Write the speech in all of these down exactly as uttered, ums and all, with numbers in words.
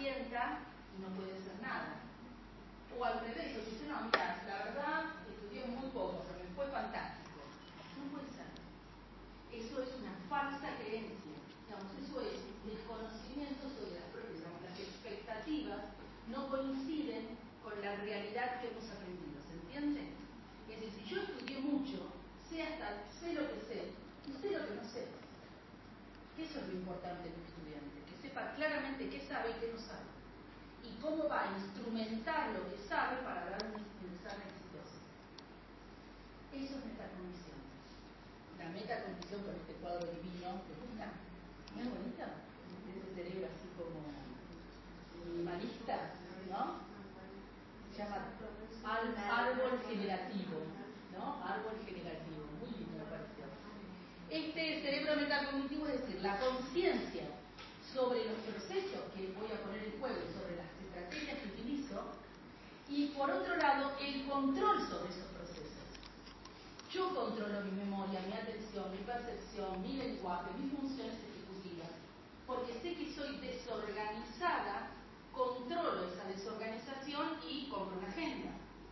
sienta y no puede hacer nada. O al revés, o dice, no, mira, la verdad, estudié muy poco, pero me fue fantástico. No puede ser. Eso es una falsa creencia. Digamos, eso es desconocimiento sobre las propias, digamos, las expectativas no coinciden con la realidad que hemos aprendido, ¿se entiende? Es decir, si yo estudié mucho, sé hasta, sé lo que sé, y sé lo que no sé. Eso es lo importante en un estudiante, que sepa claramente qué sabe y qué no sabe. Y cómo va a instrumentar lo que sabe para dar un examen exitoso. Eso es metacognición. La metacognición con este cuadro divino, ¿te gusta? Muy bonito. Ese cerebro así como minimalista, ¿no? Se llama árbol generativo, ¿no? Árbol generativo. Muy lindo me pareció. Este cerebro metacognitivo es decir, la conciencia sobre los procesos que voy a poner en juego, sobre las estrategias que utilizo, y por otro lado, el control sobre esos procesos. Yo controlo mi memoria, mi atención, mi percepción, mi lenguaje, mis funciones ejecutivas, porque sé que soy desorganizada, controlo esa desorganización y compro una agenda.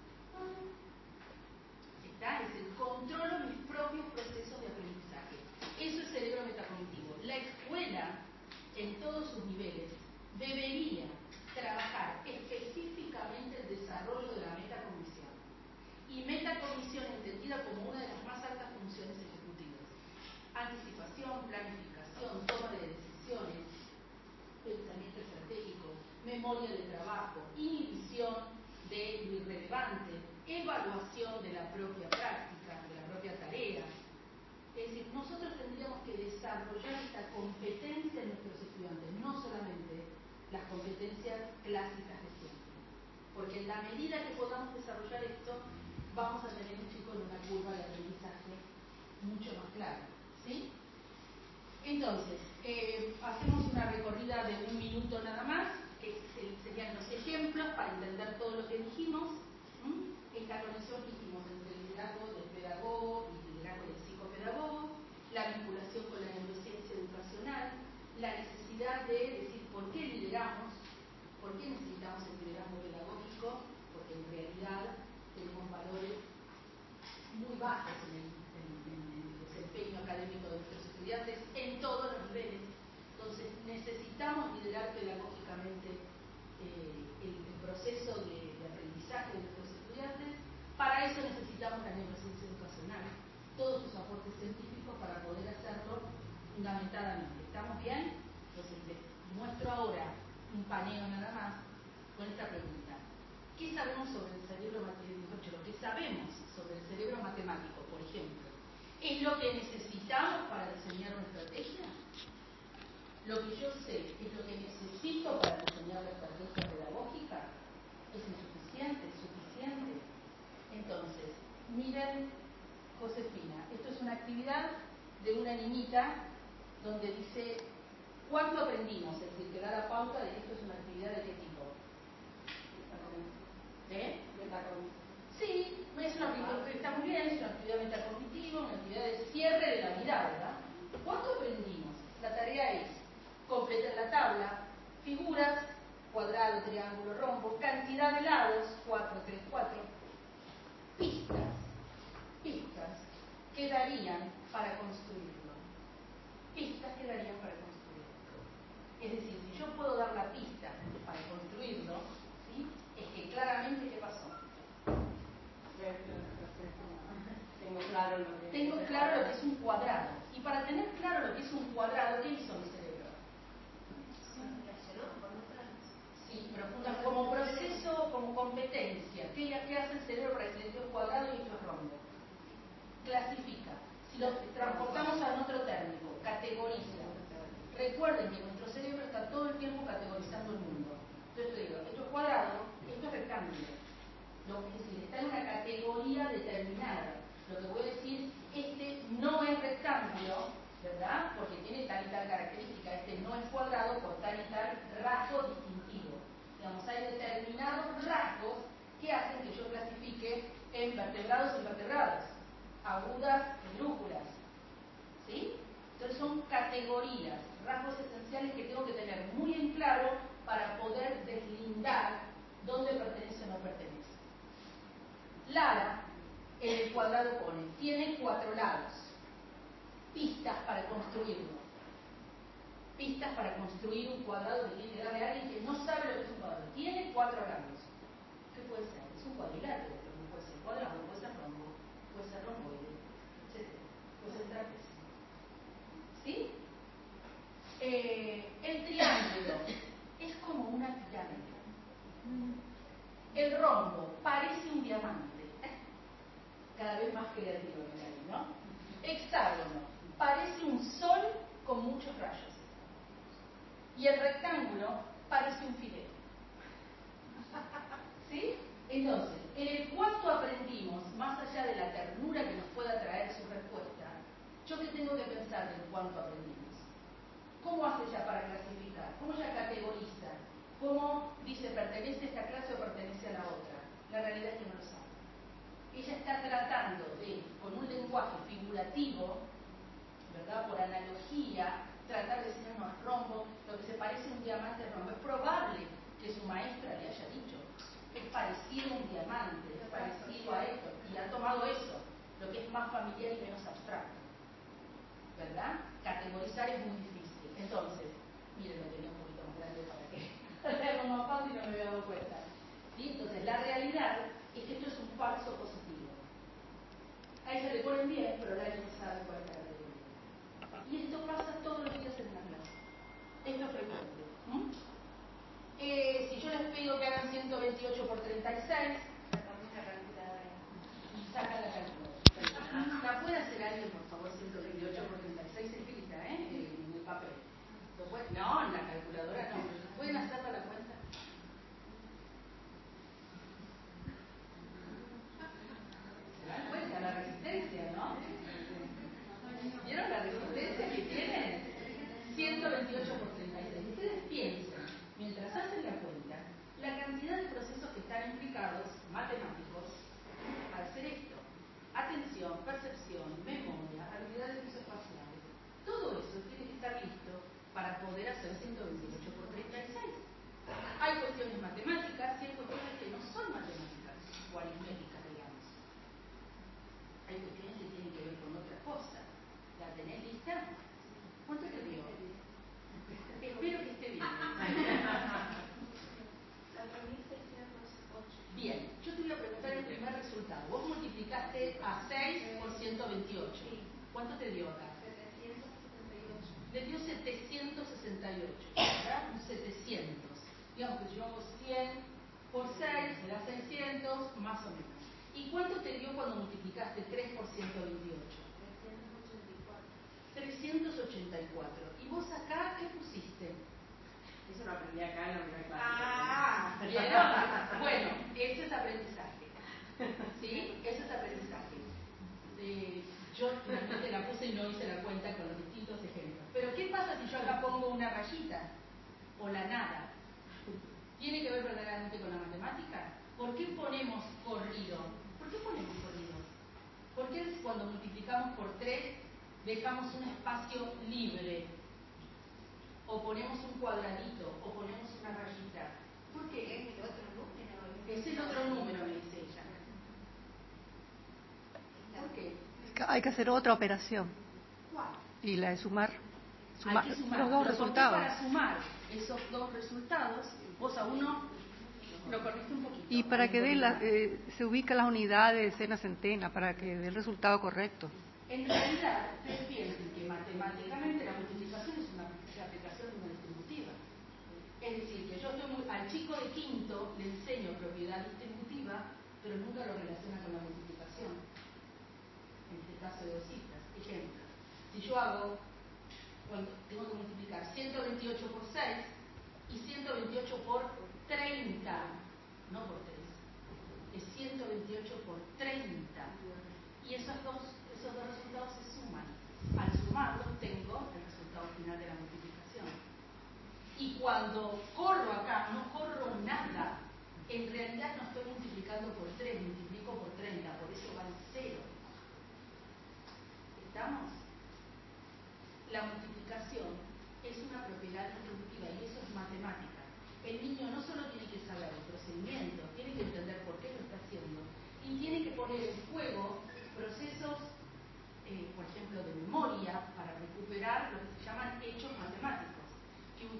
¿Está? Es decir, controlo mis propios procesos de aprendizaje. Eso es cerebro metacognitivo. La escuela, en todos sus niveles, debería trabajar específicamente el desarrollo de la metacognición. Y metacognición entendida como una de las más altas funciones ejecutivas. Anticipación, planificación, toma de decisiones, pensamiento estratégico, memoria de trabajo, inhibición de lo irrelevante, evaluación de la propia práctica, de la propia tarea. Es decir, nosotros tendríamos que desarrollar esta competencia en nuestros estudiantes, no solamente las competencias clásicas de siempre. Porque en la medida que podamos desarrollar esto, vamos a tener un chico en una curva de aprendizaje mucho más clara. ¿Sí? Entonces, eh, hacemos una recorrida de un minuto nada más, que serían los ejemplos para entender todo lo que dijimos. ¿Mm? Esta conexión que hicimos entre el liderazgo del pedagogo y el liderazgo del psicopedagogo, la vinculación con la neurociencia educacional, la necesidad de decir por qué lideramos, por qué necesitamos el liderazgo pedagógico, porque en realidad tenemos valores muy bajos en el, en, en el desempeño académico de nuestros estudiantes en todos los niveles. Entonces necesitamos liderar pedagógicamente eh, el, el proceso de, de aprendizaje de nuestros estudiantes. Para eso necesitamos la neurociencia educacional, todos sus aportes científicos para poder hacerlo fundamentadamente. ¿Estamos bien? Entonces les muestro ahora un paneo nada más con esta pregunta. ¿Qué sabemos sobre el cerebro matemático? Lo que sabemos sobre el cerebro matemático, por ejemplo, ¿es lo que necesitamos para diseñar una estrategia? Lo que yo sé es lo que necesito para diseñar la estrategia pedagógica. ¿Es insuficiente? ¿Es suficiente? Entonces, miren, Josefina, esto es una actividad de una niñita donde dice cuánto aprendimos, es decir, que da la pauta de que esto es una actividad de qué tipo. ¿Eh? Sí, es una actividad que está muy bien, es una actividad metacognitiva, una actividad de cierre de la mirada. ¿Cuánto aprendimos? La tarea es completar la tabla, figuras, cuadrado, triángulo, rombo, cantidad de lados, cuatro, tres, cuatro, pistas, pistas que darían para construirlo. Pistas que darían para construirlo. Es decir, si yo puedo dar la pista para construirlo, ¿sí? Es que claramente, ¿qué pasó? Tengo claro lo que Tengo claro lo que es un cuadrado. Y para tener claro lo que es un cuadrado, ¿qué hizo mi cerebro? Sí, profunda, como proceso, como competencia. ¿Qué, ¿Qué hace el cerebro para decir esto es cuadrado y esto es rombo? Clasifica. Si lo transportamos a otro término, categoriza. Recuerden que nuestro cerebro está todo para poder deslindar dónde pertenece o no pertenece. Lara, en el cuadrado pone, tiene cuatro lados. Pistas para construirlo. Pistas para construir un cuadrado que tiene que darle a alguien que no sabe lo que es un cuadrado. Tiene cuatro lados. ¿Qué puede ser? Es un cuadrilátero, pero puede ser cuadrado, puede ser rombo, puede ser romboide, etcétera. Puede ser trapecio. ¿Sí? Eh, el triángulo es como una pirámide. El rombo parece un diamante. Cada vez más creativo, ¿no? Hexágono parece un sol con muchos rayos. Y el rectángulo parece un fideo. ¿Sí? Entonces, en el cuarto aprendimos, más allá de la ternura que nos pueda traer su respuesta, yo qué tengo que pensar del cuánto aprendimos. ¿Cómo hace ella para clasificar? ¿Cómo ella categoriza? ¿Cómo dice pertenece a esta clase o pertenece a la otra? La realidad es que no lo sabe. Ella está tratando de, con un lenguaje figurativo, ¿verdad? Por analogía, tratar de decir, no, es rombo, lo que se parece a un diamante es rombo. Es probable que su maestra le haya dicho, es parecido a un diamante, es parecido a esto, y ha tomado eso, lo que es más familiar y menos abstracto, ¿verdad? Categorizar es muy difícil. Entonces, miren, lo tenía un poquito más grande para que leerlo más fácil y no me había dado cuenta. ¿Sí? Entonces, la realidad es que esto es un falso positivo. A ella le ponen bien, pero nadie no sabe cuál es la categoría. Y esto pasa todos los días en una clase. Es lo frecuente. ¿Mm? Eh, si yo les pido que hagan ciento veintiocho por treinta y seis, sacamos la calculadora. Saca la calculadora. ¿La puede hacer alguien, por favor, ciento veintiocho por treinta y seis escrita, ¿eh? En el papel. No, en la calculadora no. ¿Pueden hacerla la cuenta? ¿Se dan cuenta la resistencia, no? ¿Vieron la resistencia que tienen? ciento veintiocho por treinta y seis. Ustedes piensen, mientras hacen la cuenta, la cantidad de procesos que están implicados, matemáticos, al hacer esto. Atención, percepción, memoria, habilidades visoespaciales. Todo eso tiene que estar listo para poder hacer ciento veintiocho por treinta y seis. Hay cuestiones matemáticas y hay cuestiones que no son matemáticas o aritméticas, digamos. Hay cuestiones que tienen que ver con otra cosa. ¿La tenés lista? ¿Cuánto te dio? Espero que esté bien. Bien, yo te voy a preguntar el primer resultado. Vos multiplicaste a seis por ciento veintiocho. ¿Cuánto te dio acá? setecientos sesenta y ocho. Le dio setecientos sesenta y ocho, ¿verdad? Un setecientos. Digamos que si yo hago cien por seis, me da seiscientos, más o menos. ¿Y cuánto te dio cuando multiplicaste tres por ciento veintiocho? trescientos ochenta y cuatro. ¿Y vos acá qué pusiste? Eso lo aprendí acá en la primera clase. Ah, ¿vieron? Bueno, eso es aprendizaje. ¿Sí? Eso es aprendizaje. Eh, yo finalmente la puse y no hice la cuenta con los distintos ejemplos. Pero ¿qué pasa si yo acá pongo una rayita? O la nada. ¿Tiene que ver verdaderamente con la matemática? ¿Por qué ponemos corrido? ¿Por qué ponemos corrido? ¿Por qué cuando multiplicamos por tres dejamos un espacio libre? O ponemos un cuadradito, o ponemos una rayita. ¿Por qué? Es el otro número. Es el otro número, me dice ella. ¿Por qué? Hay que hacer otra operación. ¿Cuál? Y la de sumar, sumar, Hay que sumar los dos pero resultados. Para sumar esos dos resultados, vos a uno lo corriste un poquito. Y para que dé la, eh, se ubica las unidades de decena a centena, para que dé el resultado correcto. En realidad, ustedes piensen que matemáticamente la multiplicación es una aplicación de una distributiva. Es decir, que yo estoy muy, al chico de quinto le enseño propiedad distributiva, pero nunca lo relaciona con la multiplicación. En este caso de dos cifras. Ejemplo, si yo hago, cuando tengo que multiplicar ciento veintiocho por seis y ciento veintiocho por treinta, no por tres, es ciento veintiocho por treinta. Y esos dos, esos dos resultados se suman. Al sumarlos tengo el resultado final de la multiplicación. Y cuando corro acá, no corro nada. En realidad no estoy multiplicando por tres, multiplico por treinta, por eso va en cero. ¿Estamos? La multiplicación es una propiedad distributiva y eso es matemática.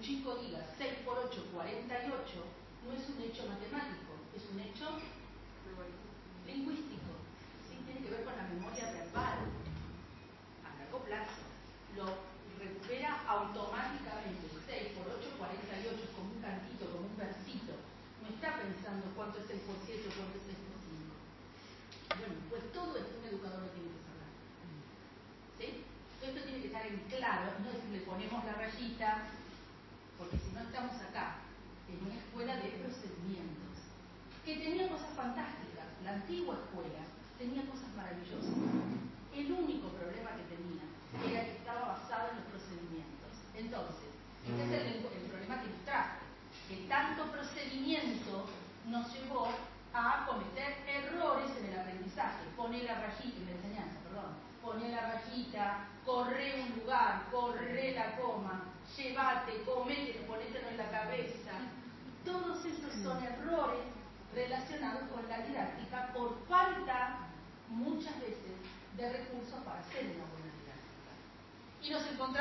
chico diga seis por ocho, cuarenta y ocho, no es un hecho matemático, es un hecho lingüístico. ¿Sí? Tiene que ver con la memoria verbal a largo plazo. Lo recupera automáticamente. seis por ocho, cuarenta y ocho, como un cantito, como un versito. No está pensando cuánto es seis por siete o cuánto es seis por cinco. Bueno, pues todo esto un educador lo tiene que saber. ¿Sí? Esto tiene que estar en claro, no es que le ponemos la rayita, porque si no estamos acá, en una escuela de procedimientos, que tenía cosas fantásticas. La antigua escuela tenía cosas maravillosas. El único problema que tenía era que estaba basado en los procedimientos. Entonces, este es el, el problema que nos trajo, que tanto procedimiento nos llevó a cometer errores en el aprendizaje. Poner la rayita, en la enseñanza, perdón. Poner la rayita, corre un lugar, corre la coma, llévate, comete, ponételo en la cabeza. Todos esos son errores relacionados con la didáctica por falta, muchas veces, de recursos para hacer una buena didáctica. Y nos encontramos